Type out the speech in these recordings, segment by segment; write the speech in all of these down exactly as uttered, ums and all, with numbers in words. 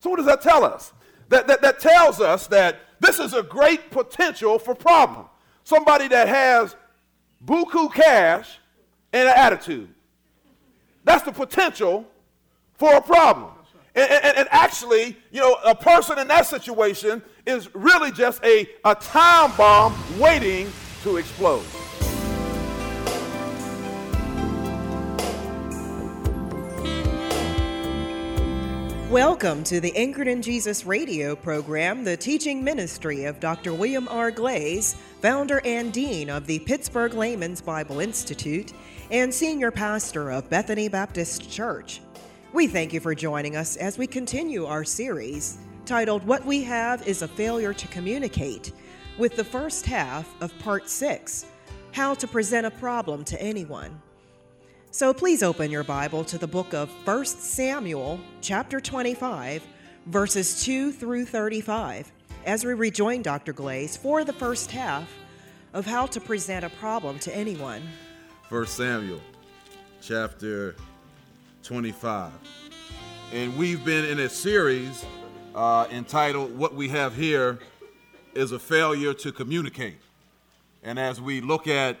So what does that tell us? That, that, that tells us that this is a great potential for problem. Somebody that has buku cash and an attitude. That's the potential for a problem. And, and, and actually, you know, a person in that situation is really just a, a time bomb waiting to explode. Welcome to the Anchored in Jesus radio program, the teaching ministry of Doctor William R. Glaze, founder and dean of the Pittsburgh Layman's Bible Institute and senior pastor of Bethany Baptist Church. We thank you for joining us as we continue our series titled What We Have is a Failure to Communicate, with the first half of part six, How to Present a Problem to Anyone. So please open your Bible to the book of First Samuel, chapter twenty-five, verses two through thirty-five, as we rejoin Doctor Glaze for the first half of How to Present a Problem to Anyone. First Samuel, chapter twenty-five. And we've been in a series uh, entitled What We Have Here is a Failure to Communicate. And as we look at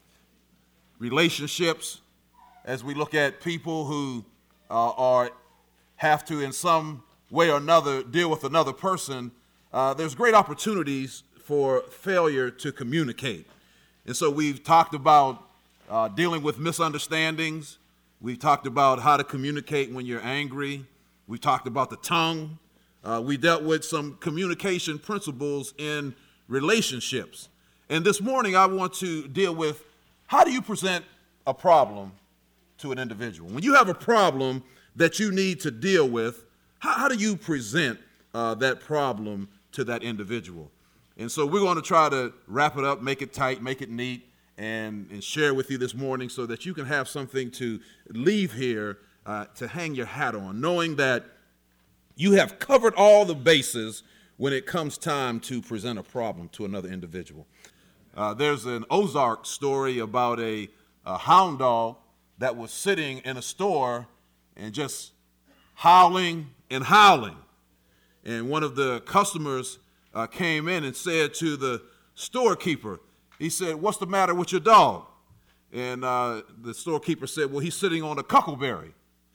relationships, as we look at people who uh, are have to in some way or another deal with another person, uh, there's great opportunities for failure to communicate. And so we've talked about uh, dealing with misunderstandings. We've talked about how to communicate when you're angry. We talked about the tongue. Uh, we dealt with some communication principles in relationships. And this morning I want to deal with how do you present a problem to an individual. When you have a problem that you need to deal with, how, how do you present uh, that problem to that individual? And so we're going to try to wrap it up, make it tight, make it neat, and, and share with you this morning so that you can have something to leave here uh, to hang your hat on, knowing that you have covered all the bases when it comes time to present a problem to another individual. Uh, there's an Ozark story about a, a hound dog that was sitting in a store and just howling and howling. And one of the customers uh, came in and said to the storekeeper, he said, "What's the matter with your dog?" And uh, the storekeeper said, "Well, he's sitting on a cuckleberry."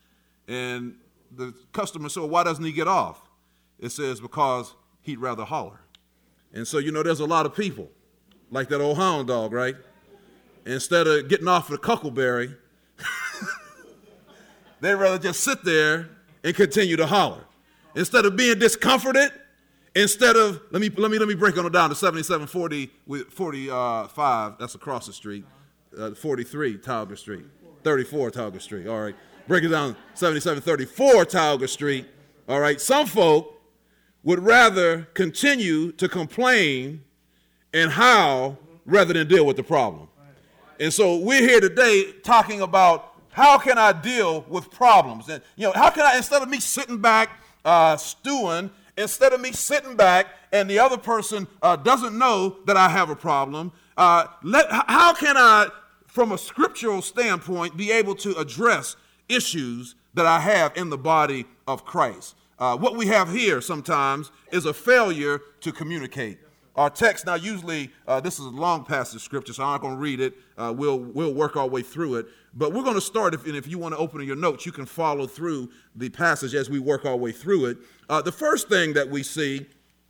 And the customer said, "Well, why doesn't he get off?" It says, "Because he'd rather holler." And so, you know, there's a lot of people like that old hound dog, right? Instead of getting off the cuckleberry, they'd rather just sit there and continue to holler. Instead of being discomforted, instead of, let me let me, let me break it down to seventy-seven forty with forty-five, that's across the street, uh, forty-three Tauger Street, thirty-four Tauger Street, all right. Break it down, seventy-seven thirty-four Tauger Street, all right. Some folk would rather continue to complain and howl rather than deal with the problem. And so we're here today talking about how can I deal with problems? And, you know, how can I, instead of me sitting back uh, stewing, instead of me sitting back and the other person uh, doesn't know that I have a problem, uh, let, how can I, from a scriptural standpoint, be able to address issues that I have in the body of Christ? Uh, what we have here sometimes is a failure to communicate. Our text now usually, uh, this is a long passage of scripture, so I'm not going to read it. Uh, we'll we'll work our way through it. But we're going to start, if, and if you want to open your notes, you can follow through the passage as we work our way through it. Uh, the first thing that we see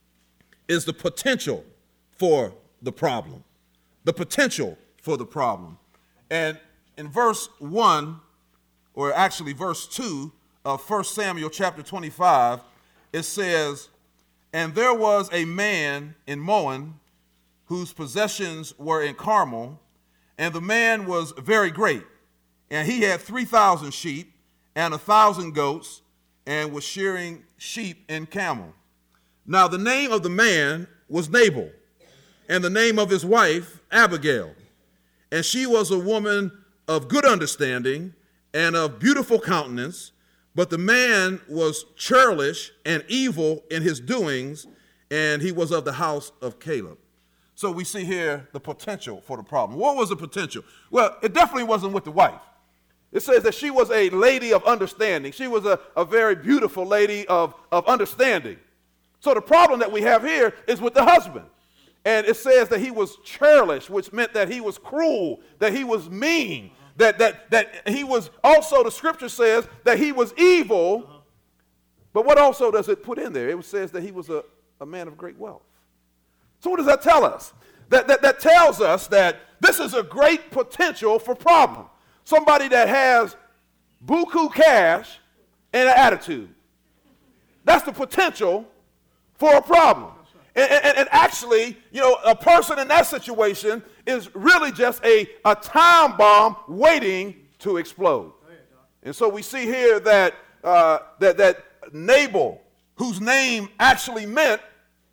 is the potential for the problem. The potential for the problem. And in verse one, or actually verse two of First Samuel chapter twenty-five, it says, "And there was a man in Moan whose possessions were in Carmel, and the man was very great. And he had three thousand sheep and a thousand goats, and was shearing sheep in Carmel. Now the name of the man was Nabal, and the name of his wife Abigail. And she was a woman of good understanding and of beautiful countenance, but the man was churlish and evil in his doings, and he was of the house of Caleb." So we see here the potential for the problem. What was the potential? Well, it definitely wasn't with the wife. It says that she was a lady of understanding. She was a, a very beautiful lady of, of understanding. So the problem that we have here is with the husband. And it says that he was churlish, which meant that he was cruel, that he was mean, that, that, that he was also, the scripture says, that he was evil. But what also does it put in there? It says that he was a, a man of great wealth. So what does that tell us? That, that, that tells us that this is a great potential for problem. Somebody that has buku cash and an attitude. That's the potential for a problem. And, and, and actually, you know, a person in that situation is really just a, a time bomb waiting to explode. And so we see here that, uh, that, that Nabal, whose name actually meant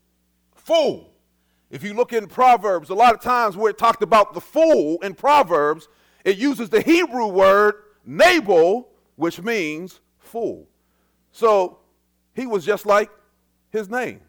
fool. If you look in Proverbs, a lot of times where it talked about the fool in Proverbs, it uses the Hebrew word Nabal, which means fool. So he was just like his name.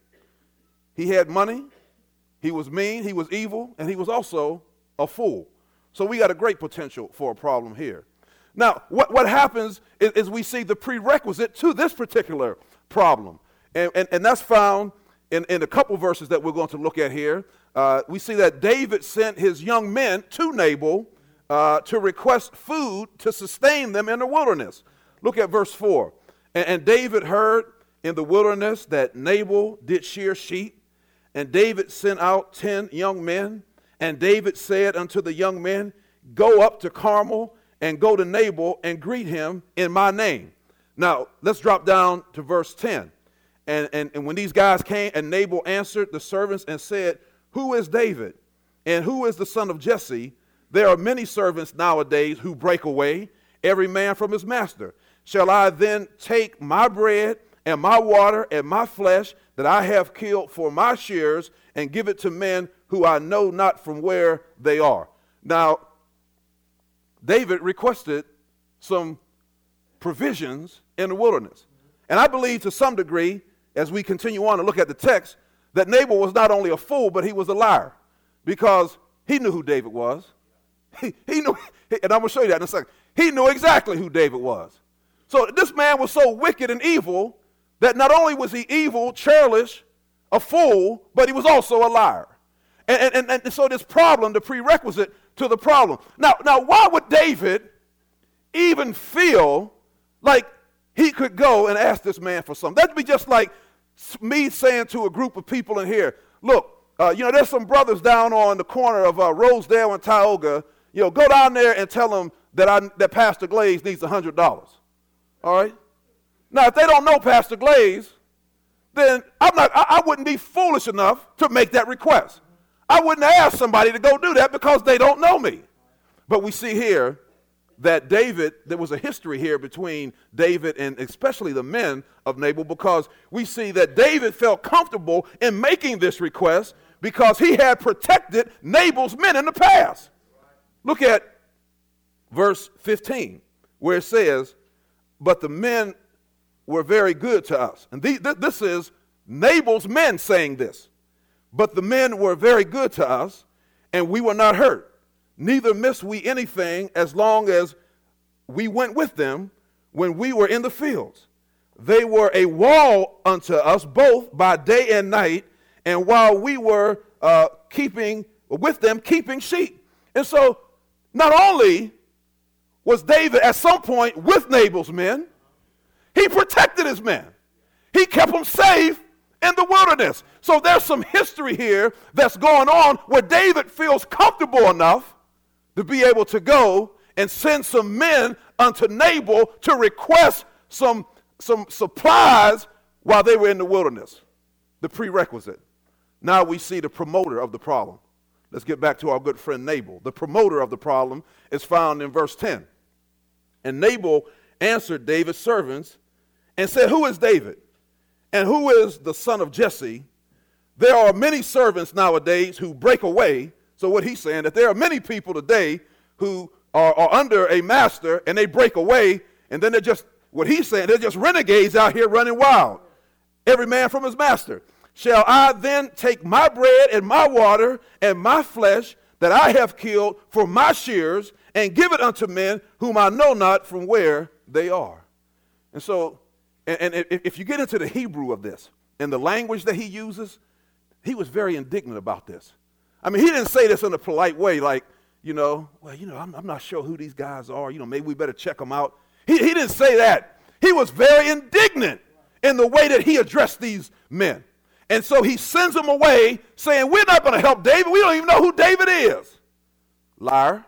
He had money, he was mean, he was evil, and he was also a fool. So we got a great potential for a problem here. Now, what, what happens is, is we see the prerequisite to this particular problem. And, and, and that's found in, in a couple verses that we're going to look at here. Uh, we see that David sent his young men to Nabal uh, to request food to sustain them in the wilderness. Look at verse four. And, and David heard in the wilderness that Nabal did shear sheep, and David sent out ten young men. And David said unto the young men, go up to Carmel and go to Nabal and greet him in my name. Now, let's drop down to verse ten. And, and, and when these guys came, and Nabal answered the servants and said, who is David? And who is the son of Jesse? There are many servants nowadays who break away, every man from his master. Shall I then take my bread and my water and my flesh that I have killed for my shears and give it to men who I know not from where they are? Now, David requested some provisions in the wilderness. And I believe to some degree, as we continue on to look at the text, that Nabal was not only a fool, but he was a liar, because he knew who David was. He, he knew, and I'm going to show you that in a second. He knew exactly who David was. So this man was so wicked and evil that not only was he evil, churlish, a fool, but he was also a liar. And, and, and so this problem, the prerequisite to the problem. Now, now, why would David even feel like he could go and ask this man for something? That'd be just like me saying to a group of people in here, look, uh, you know, there's some brothers down on the corner of uh, Rosedale and Tioga. You know, go down there and tell them that, I, that Pastor Glaze needs one hundred dollars. All right? Now, if they don't know Pastor Glaze, then I'm not, I, I wouldn't be foolish enough to make that request. I wouldn't ask somebody to go do that because they don't know me. But we see here that David, there was a history here between David and especially the men of Nabal, because we see that David felt comfortable in making this request because he had protected Nabal's men in the past. Look at verse fifteen, where it says, but the men were very good to us. And the, th- this is Nabal's men saying this. But the men were very good to us, and we were not hurt. Neither missed we anything as long as we went with them when we were in the fields. They were a wall unto us both by day and night, and while we were uh, keeping with them, keeping sheep. And so not only was David at some point with Nabal's men, he protected his men. He kept them safe in the wilderness. So there's some history here that's going on where David feels comfortable enough to be able to go and send some men unto Nabal to request some, some supplies while they were in the wilderness. The prerequisite. Now we see the promoter of the problem. Let's get back to our good friend Nabal. The promoter of the problem is found in verse ten. And Nabal answered David's servants and said, who is David? And who is the son of Jesse? There are many servants nowadays who break away. So what he's saying, that there are many people today who are, are under a master and they break away, and then they're just, what he's saying, they're just renegades out here running wild. Every man from his master. Shall I then take my bread and my water and my flesh that I have killed for my shears and give it unto men whom I know not from where they are. And so, and, and if you get into the Hebrew of this and the language that he uses, he was very indignant about this. I mean, he didn't say this in a polite way, like, you know, well, you know, I'm, I'm not sure who these guys are. You know, maybe we better check them out. He, he didn't say that. He was very indignant in the way that he addressed these men. And so he sends them away saying, we're not going to help David. We don't even know who David is. Liar.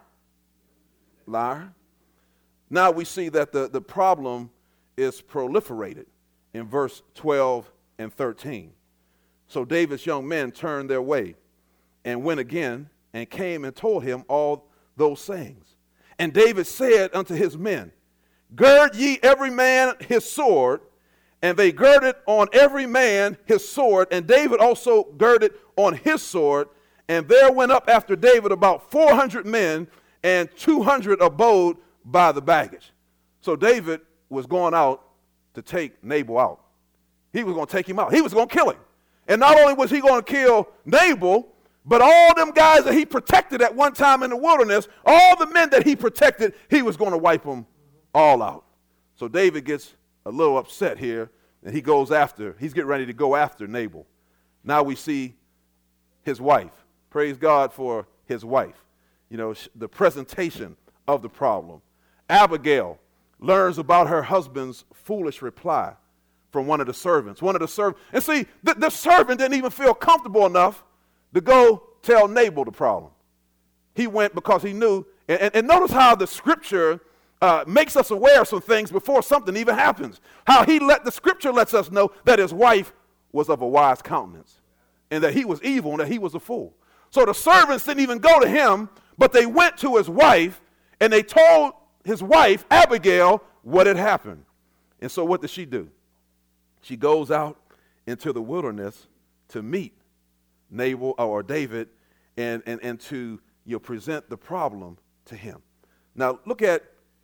Liar. Now we see that the, the problem is proliferated in verse twelve and thirteen. So David's young men turned their way and went again and came and told him all those sayings. And David said unto his men, gird ye every man his sword. And they girded on every man his sword, and David also girded on his sword. And there went up after David about four hundred men, and two hundred abode by the baggage. So David was going out to take Nabal out. He was going to take him out. He was going to kill him. And not only was he going to kill Nabal, but all them guys that he protected at one time in the wilderness, all the men that he protected, he was going to wipe them all out. So David gets a little upset here, and he goes after, he's getting ready to go after Nabal. Now we see his wife. Praise God for his wife. You know, the presentation of the problem. Abigail learns about her husband's foolish reply from one of the servants. One of the servants, and see, the, the servant didn't even feel comfortable enough to go tell Nabal the problem. He went because he knew, and, and, and notice how the scripture Uh, makes us aware of some things before something even happens. How he let the scripture lets us know that his wife was of a wise countenance and that he was evil and that he was a fool. So the servants didn't even go to him, but they went to his wife and they told his wife, Abigail, what had happened. And so what does she do? She goes out into the wilderness to meet Nabal or David and, and, and to you know, present the problem to him. Now look at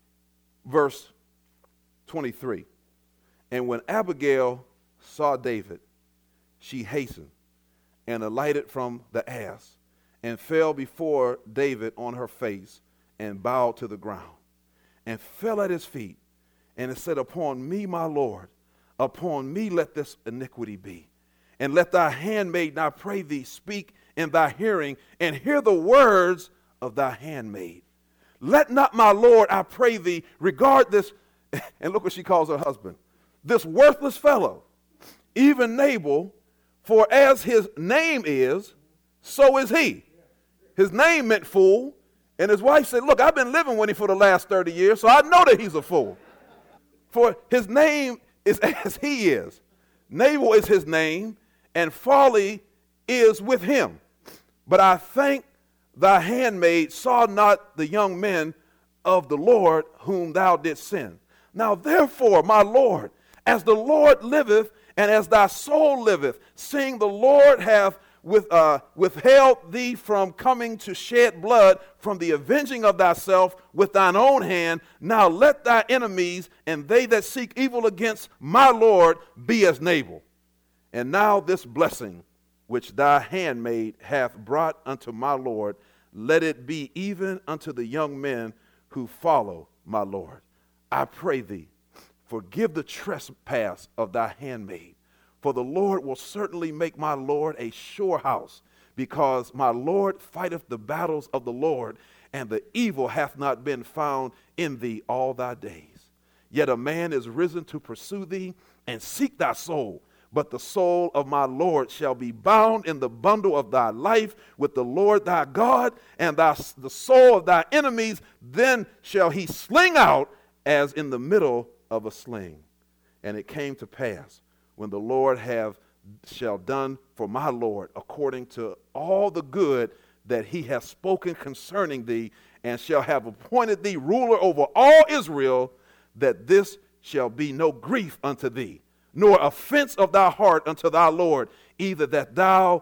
verse twenty-three. And when Abigail saw David, she hastened and alighted from the ass and fell before David on her face and bowed to the ground and fell at his feet and said, upon me, my Lord, upon me let this iniquity be. And let thy handmaid, I pray thee, speak in thy hearing and hear the words of thy handmaid. Let not my Lord, I pray thee, regard this, and look what she calls her husband, this worthless fellow, even Nabal, for as his name is, so is he. His name meant fool, and his wife said, look, I've been living with him for the last thirty years, so I know that he's a fool. For his name is as he is. Nabal is his name, and folly is with him. But I thank thy handmaid saw not the young men of the Lord whom thou didst send. Now therefore, my Lord, as the Lord liveth, and as thy soul liveth, seeing the Lord hath with, uh, withheld thee from coming to shed blood from the avenging of thyself with thine own hand, now let thy enemies and they that seek evil against my Lord be as Nabal. And now this blessing which thy handmaid hath brought unto my Lord, let it be even unto the young men who follow my Lord. I pray thee, forgive the trespass of thy handmaid, for the Lord will certainly make my Lord a sure house, because my Lord fighteth the battles of the Lord, and the evil hath not been found in thee all thy days. Yet a man is risen to pursue thee and seek thy soul. But the soul of my Lord shall be bound in the bundle of thy life with the Lord thy God, and thy, the soul of thy enemies then shall he sling out as in the middle of a sling. And it came to pass, when the Lord have shall done for my Lord according to all the good that he hath spoken concerning thee, and shall have appointed thee ruler over all Israel, that this shall be no grief unto thee, nor offense of thy heart unto thy Lord, either that thou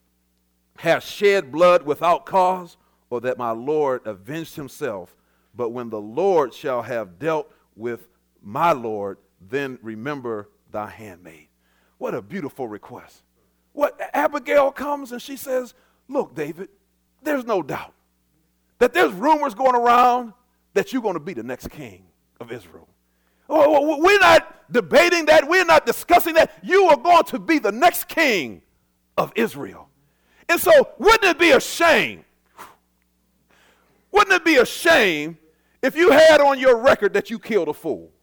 hast shed blood without cause, or that my Lord avenged himself. But when the Lord shall have dealt with my Lord, then remember thy handmaid. What a beautiful request. What Abigail comes and she says, look, David, there's no doubt that there's rumors going around that you're going to be the next king of Israel. Oh, we're not debating that. We're not discussing that. You are going to be the next king of Israel. And so wouldn't it be a shame? Wouldn't it be a shame if you had on your record that you killed a fool?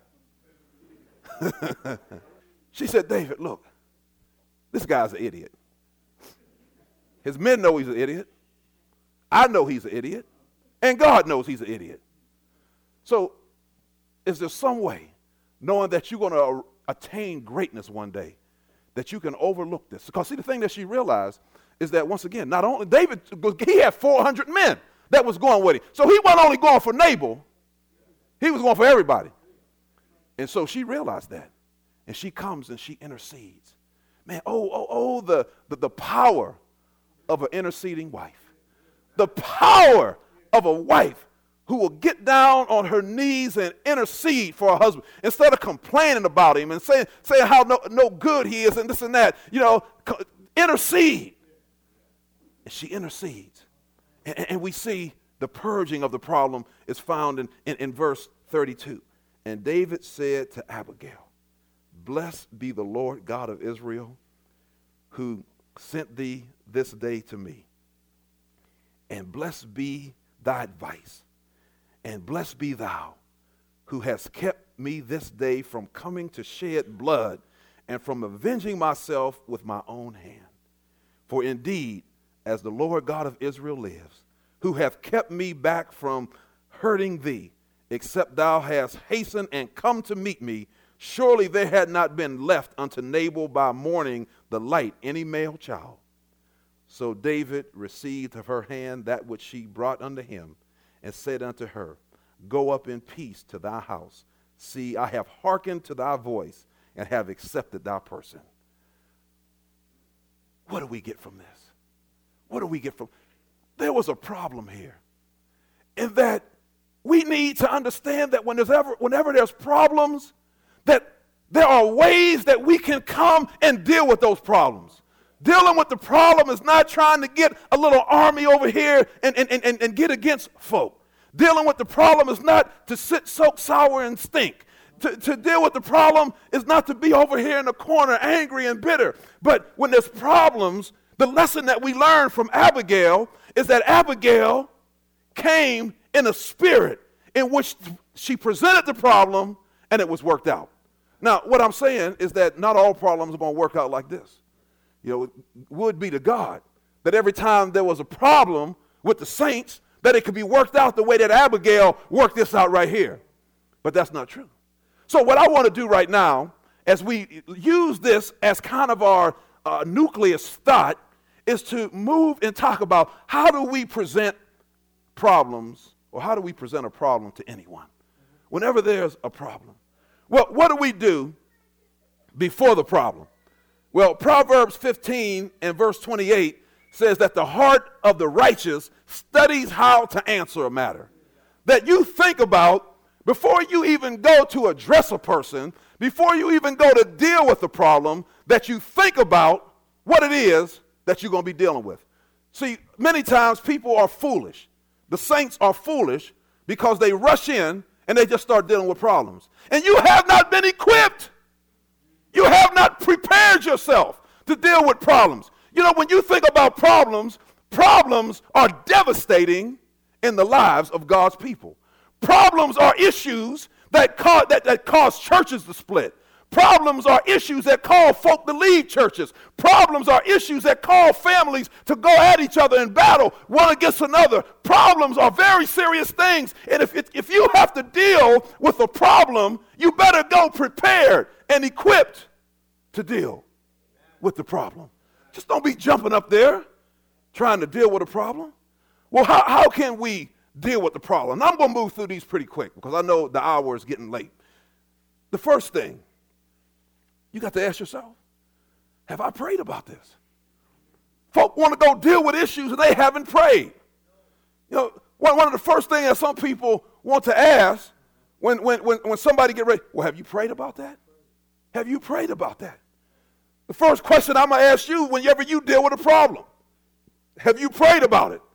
She said, David, look, this guy's an idiot. His men know he's an idiot. I know he's an idiot. And God knows he's an idiot. So is there some way, knowing that you're going to attain greatness one day, that you can overlook this? Because see, the thing that she realized is that, once again, not only David, he had four hundred men that was going with him. So he wasn't only going for Nabal, he was going for everybody. And so she realized that. And she comes and she intercedes. Man, oh, oh, oh, the, the, the power of an interceding wife. The power of a wife who will get down on her knees and intercede for her husband instead of complaining about him and saying, saying how no, no good he is and this and that. You know, intercede. And she intercedes. And, and we see the purging of the problem is found in, in, in verse thirty-two. And David said to Abigail, blessed be the Lord God of Israel, who sent thee this day to me. And blessed be thy advice. And blessed be thou, who hast kept me this day from coming to shed blood and from avenging myself with my own hand. For indeed, as the Lord God of Israel lives, who hath kept me back from hurting thee, except thou hast hastened and come to meet me, surely there had not been left unto Nabal by morning the light any male child. So David received of her hand that which she brought unto him, and said unto her, go up in peace to thy house. See, I have hearkened to thy voice, and have accepted thy person. What do we get from this? What do we get from? There was a problem here, in that we need to understand that when there's ever, whenever there's problems, that there are ways that we can come and deal with those problems. Dealing with the problem is not trying to get a little army over here and, and, and, and get against folk. Dealing with the problem is not to sit, soak, sour, and stink. To, to deal with the problem is not to be over here in the corner angry and bitter. But when there's problems, the lesson that we learn from Abigail is that Abigail came in a spirit in which she presented the problem and it was worked out. Now, what I'm saying is that not all problems are going to work out like this. You know, it would be to God that every time there was a problem with the saints, that it could be worked out the way that Abigail worked this out right here. But that's not true. So what I want to do right now, as we use this as kind of our uh, nucleus thought, is to move and talk about how do we present problems, or how do we present a problem to anyone whenever there's a problem. Well, what do we do before the problem? Well, Proverbs fifteen and verse twenty-eight says that the heart of the righteous studies how to answer a matter. That you think about before you even go to address a person, before you even go to deal with the problem, that you think about what it is that you're going to be dealing with. See, many times people are foolish. The saints are foolish because they rush in and they just start dealing with problems. And you have not been equipped. You have not prepared yourself to deal with problems. You know, when you think about problems, problems are devastating in the lives of God's people. Problems are issues that cause, that, that cause churches to split. Problems are issues that cause folk to leave churches. Problems are issues that cause families to go at each other in battle, one against another. Problems are very serious things. And if, if you have to deal with a problem, you better go prepared and equipped to deal with the problem. Just don't be jumping up there trying to deal with a problem. Well, how, how can we deal with the problem? And I'm going to move through these pretty quick because I know the hour is getting late. The first thing, you got to ask yourself, have I prayed about this? Folk want to go deal with issues and they haven't prayed. You know, one, one of the first things that some people want to ask when, when, when, when somebody get ready, well, have you prayed about that? Have you prayed about that? The first question I'm going to ask you whenever you deal with a problem, have you prayed about it?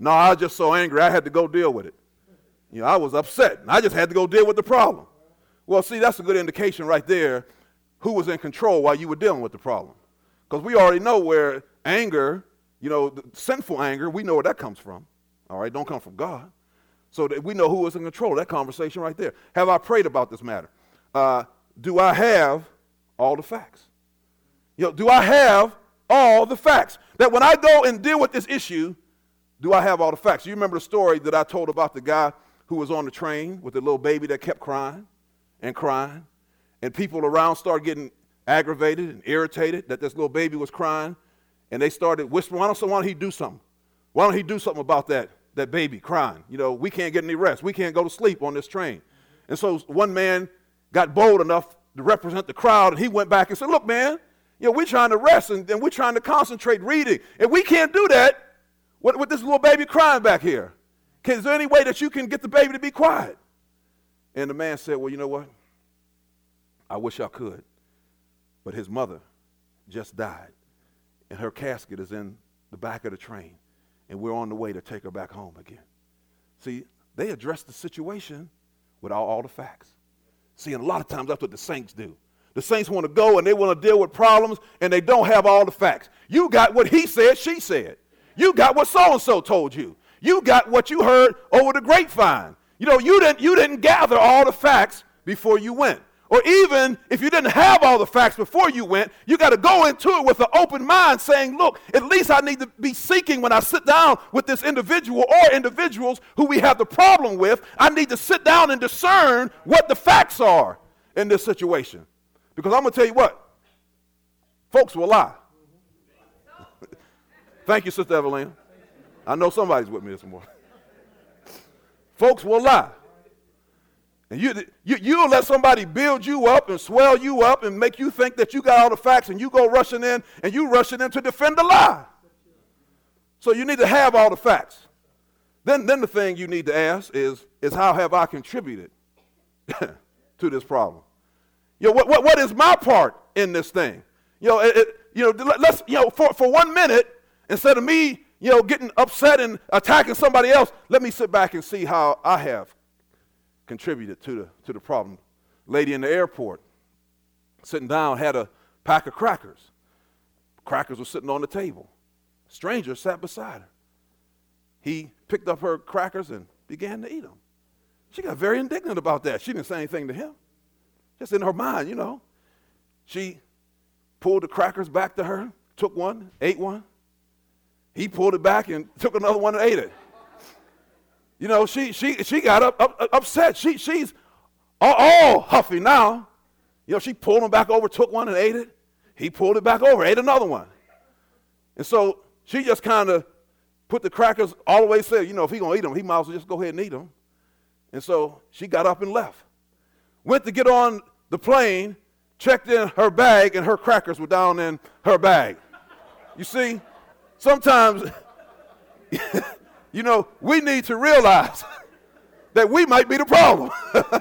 No, I was just so angry I had to go deal with it. You know, I was upset. And I just had to go deal with the problem. Well, see, that's a good indication right there who was in control while you were dealing with the problem. Because we already know where anger, you know, the sinful anger, we know where that comes from. All right, don't come from God. So that we know who was in control. That conversation right there. Have I prayed about this matter? Uh, do I have all the facts? You know, do I have all the facts? That when I go and deal with this issue, do I have all the facts? You remember the story that I told about the guy who was on the train with the little baby that kept crying and crying, and people around started getting aggravated and irritated that this little baby was crying, and they started whispering, why don't, why don't he do something? Why don't he do something about that, that baby crying? You know, we can't get any rest. We can't go to sleep on this train. And so one man got bold enough to represent the crowd, and he went back and said, look, man, you know, we're trying to rest, and, and we're trying to concentrate reading, and we can't do that with, with this little baby crying back here. Can, is there any way that you can get the baby to be quiet? And the man said, well, you know what? I wish I could. But his mother just died, and her casket is in the back of the train, and we're on the way to take her back home again. See, they addressed the situation without all the facts. See, and a lot of times that's what the saints do. The saints want to go and they want to deal with problems, and they don't have all the facts. You got what he said, she said. You got what so-and-so told you. You got what you heard over the grapevine. You know, you didn't, you didn't gather all the facts before you went. Or even if you didn't have all the facts before you went, you got to go into it with an open mind saying, look, at least I need to be seeking when I sit down with this individual or individuals who we have the problem with. I need to sit down and discern what the facts are in this situation. Because I'm going to tell you what, folks will lie. Thank you, Sister Evelina. I know somebody's with me this morning. Folks will lie. And you, you, you'll let somebody build you up and swell you up and make you think that you got all the facts, and you go rushing in and you rushing in to defend the lie. So you need to have all the facts. Then, then the thing you need to ask is, is how have I contributed to this problem? You know, what, what, what is my part in this thing? You know, it, it, you know, let's, you know, for, for one minute, instead of me, you know, getting upset and attacking somebody else, let me sit back and see how I have contributed to the to the problem. Lady in the airport, sitting down, had a pack of crackers. Crackers were sitting on the table. Stranger sat beside her. He picked up her crackers and began to eat them. She got very indignant about that. She didn't say anything to him. Just in her mind, you know. She pulled the crackers back to her, took one, ate one. He pulled it back and took another one and ate it. You know, she she she got up, up upset. She she's all, all huffy now. You know, she pulled him back over, took one and ate it. He pulled it back over, ate another one. And so she just kind of put the crackers all the way, said, you know, if he's going to eat them, he might as well just go ahead and eat them. And so she got up and left. Went to get on the plane, checked in her bag, and her crackers were down in her bag. You see, sometimes, you know, we need to realize that we might be the problem.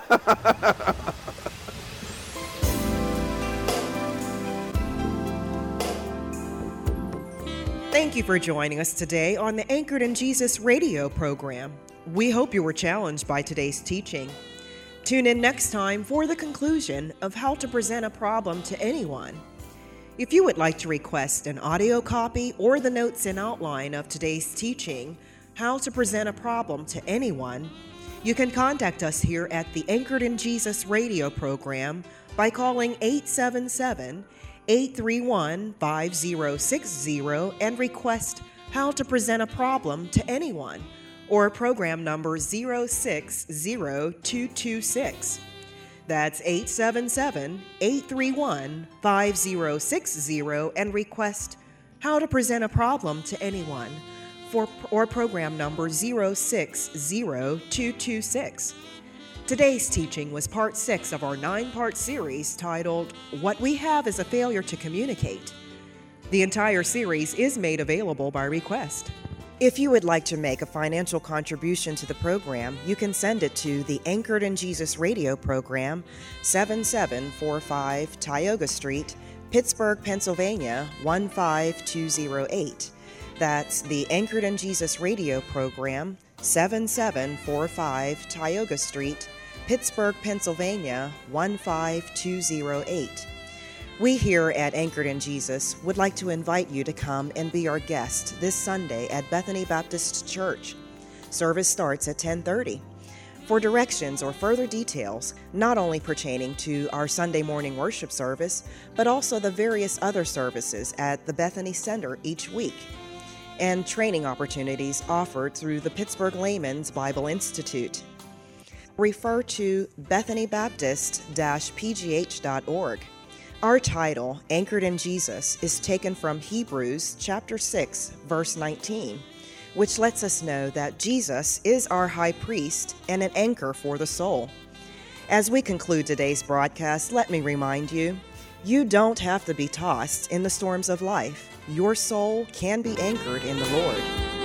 Thank you for joining us today on the Anchored in Jesus radio program. We hope you were challenged by today's teaching. Tune in next time for the conclusion of how to present a problem to anyone. If you would like to request an audio copy or the notes and outline of today's teaching, How to Present a Problem to Anyone, you can contact us here at the Anchored in Jesus radio program by calling eight seven seven, eight three one, five zero six zero and request How to Present a Problem to Anyone, or program number zero six zero two two six. That's eight seven seven, eight three one, five zero six zero and request How to Present a Problem to Anyone, for or program number zero six zero two two six. Today's teaching was part six of our nine-part series titled, What We Have is a Failure to Communicate. The entire series is made available by request. If you would like to make a financial contribution to the program, you can send it to the Anchored in Jesus radio program, seven seven four five Tioga Street, Pittsburgh, Pennsylvania, one five two zero eight. That's the Anchored in Jesus radio program, seventy-seven forty-five Tioga Street, Pittsburgh, Pennsylvania, one five two zero eight. We here at Anchored in Jesus would like to invite you to come and be our guest this Sunday at Bethany Baptist Church. Service starts at ten thirty. For directions or further details, not only pertaining to our Sunday morning worship service, but also the various other services at the Bethany Center each week, and training opportunities offered through the Pittsburgh Layman's Bible Institute, refer to bethany baptist dash p g h dot org. Our title, Anchored in Jesus, is taken from Hebrews chapter six, verse nineteen, which lets us know that Jesus is our high priest and an anchor for the soul. As we conclude today's broadcast, let me remind you, you don't have to be tossed in the storms of life. Your soul can be anchored in the Lord.